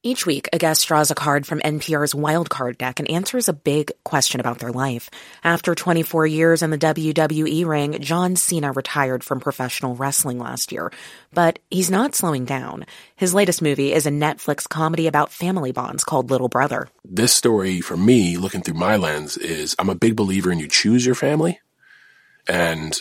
Each week, a guest draws a card from NPR's Wild Card deck and answers a big question about their life. After 24 years in the WWE ring, John Cena retired from professional wrestling last year. But he's not slowing down. His latest movie is a Netflix comedy about family bonds called Little Brother. This story, for me, looking through my lens, is I'm a big believer in you choose your family. And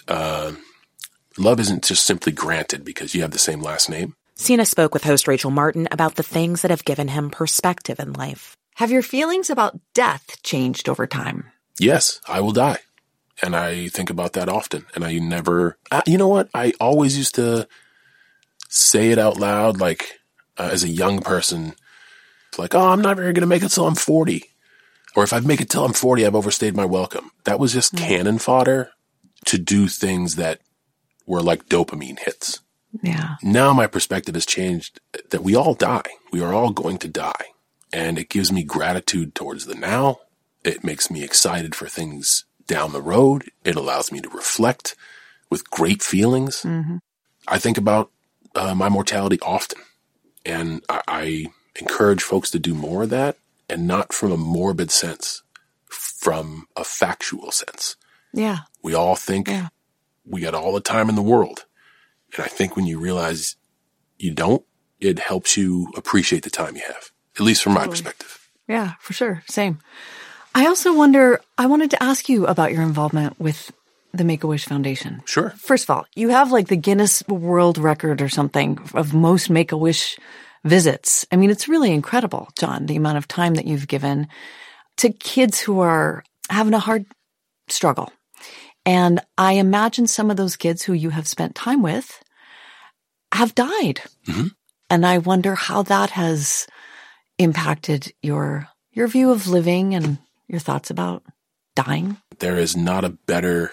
love isn't just simply granted because you have the same last name. Cena spoke with host Rachel Martin about the things that have given him perspective in life. Have your feelings about death changed over time? Yes, I will die. And I think about that often. And I never, you know what? I always used to say it out loud, like as a young person, like, oh, I'm never going to make it till I'm 40. Or if I make it till I'm 40, I've overstayed my welcome. That was just cannon fodder to do things that were like dopamine hits. Yeah. Now my perspective has changed that we all die. We are all going to die. And it gives me gratitude towards the now. It makes me excited for things down the road. It allows me to reflect with great feelings. Mm-hmm. I think about my mortality often. And I encourage folks to do more of that, and not from a morbid sense, from a factual sense. Yeah. We all think we got all the time in the world. And I think when you realize you don't, it helps you appreciate the time you have, at least from my perspective. Yeah, for sure. Same. I also wonder, I wanted to ask you about your involvement with the Make-A-Wish Foundation. Sure. First of all, you have like the Guinness World Record or something of most Make-A-Wish visits. I mean, it's really incredible, John, the amount of time that you've given to kids who are having a hard struggle. And I imagine some of those kids who you have spent time with have died. Mm-hmm. And I wonder how that has impacted your view of living and your thoughts about dying. There is not a better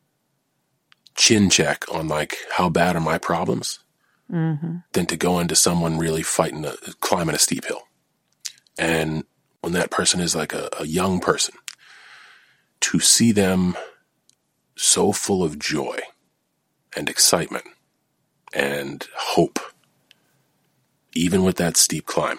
chin check on like how bad are my problems than to go into someone really climbing a steep hill. And when that person is like a young person, to see them so full of joy and excitement and hope, even with that steep climb,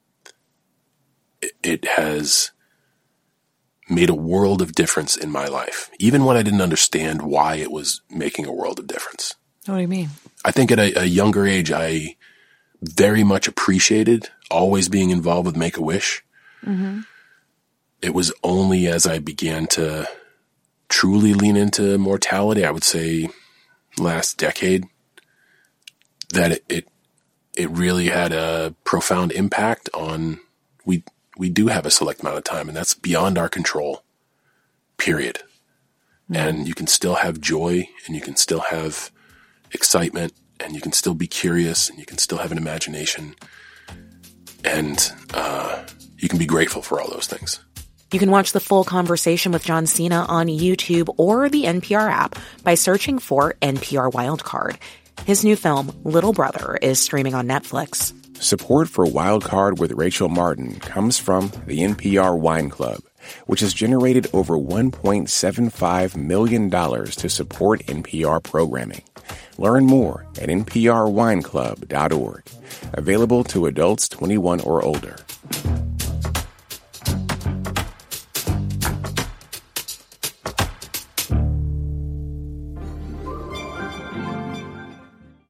it has made a world of difference in my life, even when I didn't understand why it was making a world of difference. What do you mean? I think at a younger age, I very much appreciated always being involved with Make-A-Wish. Mm-hmm. It was only as I began to truly lean into mortality, I would say last decade, that it really had a profound impact on, we do have a select amount of time, and that's beyond our control, period. Mm-hmm. And you can still have joy, and you can still have excitement, and you can still be curious, and you can still have an imagination, and you can be grateful for all those things. You can watch the full conversation with John Cena on YouTube or the NPR app by searching for NPR Wildcard. His new film, Little Brother, is streaming on Netflix. Support for Wildcard with Rachel Martin comes from the NPR Wine Club, which has generated over $1.75 million to support NPR programming. Learn more at nprwineclub.org. Available to adults 21 or older.